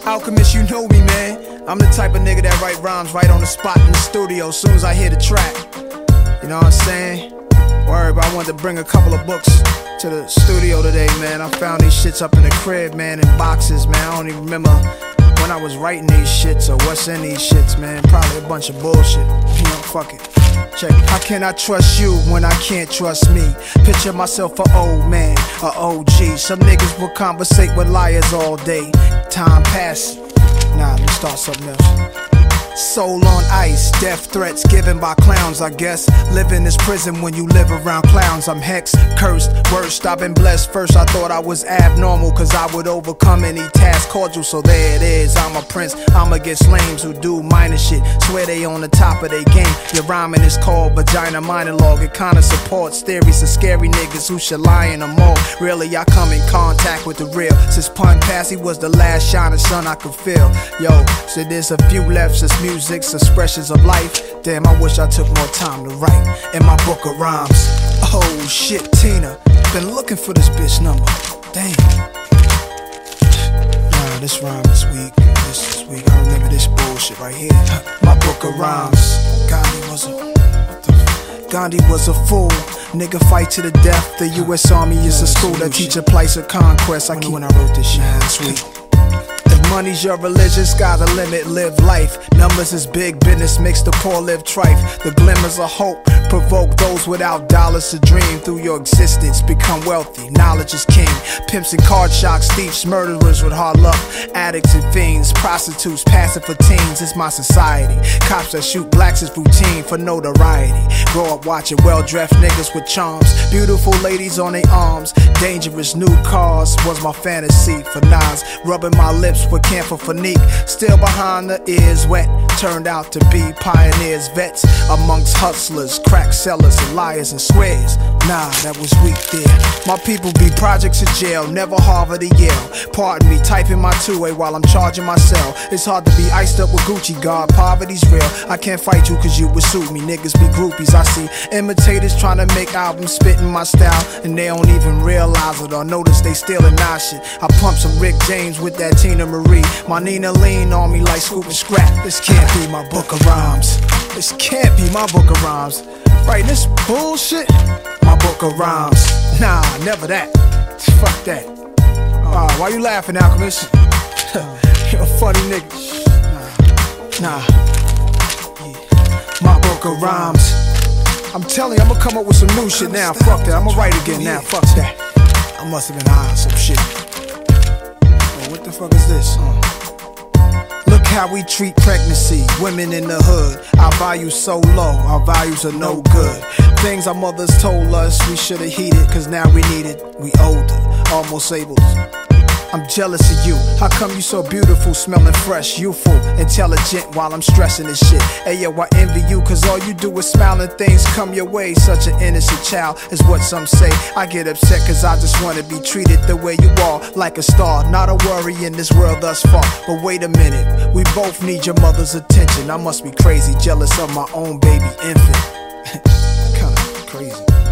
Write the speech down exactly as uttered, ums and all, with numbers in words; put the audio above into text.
Alchemist, you know me, man. I'm the type of nigga that write rhymes right on the spot in the studio as soon as I hear the track. You know what I'm saying? Word, but I wanted to bring a couple of books to the studio today, man. I found these shits up in the crib, man, in boxes, man. I don't even remember when I was writing these shits or what's in these shits, man. Probably a bunch of bullshit. You know, fuck it. Check. How can I trust you when I can't trust me? Picture myself an old man, a O G. Some niggas will conversate with liars all day. Time passes. Nah, let me start something else. Soul on ice, death threats given by clowns, I guess. Live in this prison when you live around clowns. I'm hexed, cursed, worst, I've been blessed. First I thought I was abnormal, cause I would overcome any task cordial. So there it is, I'm a prince, I'm against lames who do minor shit. Swear they on the top of their game. Your rhyming is called vagina monologue. It kinda supports theories of scary niggas who should lie in the mall. Really, I come in contact with the real. Since Punk Passy was the last shining sun I could feel. Yo, so there's a few left, since music's expressions of life. Damn, I wish I took more time to write in my book of rhymes. Oh shit, Tina, been looking for this bitch number. Damn. Nah, this rhyme is weak. This is weak. I remember this bullshit right here. My book of rhymes. Gandhi was a what the f Gandhi was a fool. Nigga fight to the death. The U S Army is a school that teach a place of conquest. I keep when I wrote this shit. Nah, it's weak. Money's your religion, sky's the limit, live life. Numbers is big business, makes the poor live trife. The glimmers of hope provoke those without dollars to dream. Through your existence, become wealthy, knowledge is king. Pimps and card sharks, thieves, murderers with hard luck. Addicts and fiends, prostitutes, passive for teens. It's my society. Cops that shoot blacks is routine for notoriety. Grow up watching well-dressed niggas with charms. Beautiful ladies on their arms. Dangerous new cars was my fantasy for Nas. Rubbing my lips with camphor for neat. Still behind the ears wet. Turned out to be pioneers, vets amongst hustlers, crack sellers, and liars and squares. Nah, that was weak there. My people be projects in jail, never Harvard or Yale. Pardon me, typing my two-way while I'm charging my cell. It's hard to be iced up with Gucci, God, poverty's real. I can't fight you cause you would sue me. Niggas be groupies, I see imitators trying to make albums spitting my style, and they don't even realize it or notice they stealing our shit. I pump some Rick James with that Tina Marie. My Nina lean on me like Scoop and Scrap. This can't be my book of rhymes. This can't be my book of rhymes. Right, this bullshit. My book of rhymes. Nah, never that. Fuck that. Uh, why you laughing, Alchemist? You're a funny nigga. Nah, nah. Yeah. My book of rhymes. I'm telling you, I'm gonna come up with some new shit now. Fuck that. I'm gonna write again now. Fuck that. I must have been high on some shit. Oh, what the fuck is this? Uh. Look how we treat pregnancy, women in the hood. Our values so low, our values are no good. Things our mothers told us we should've heeded, cause now we need it. We older, almost able. I'm jealous of you. How come you so beautiful, smelling fresh, youthful, intelligent while I'm stressing this shit? Hey yo, I envy you cause all you do is smile and things come your way. Such an innocent child is what some say. I get upset cause I just wanna be treated the way you are, like a star. Not a worry in this world thus far. But wait a minute, we both need your mother's attention. I must be crazy, jealous of my own baby infant. Kinda crazy.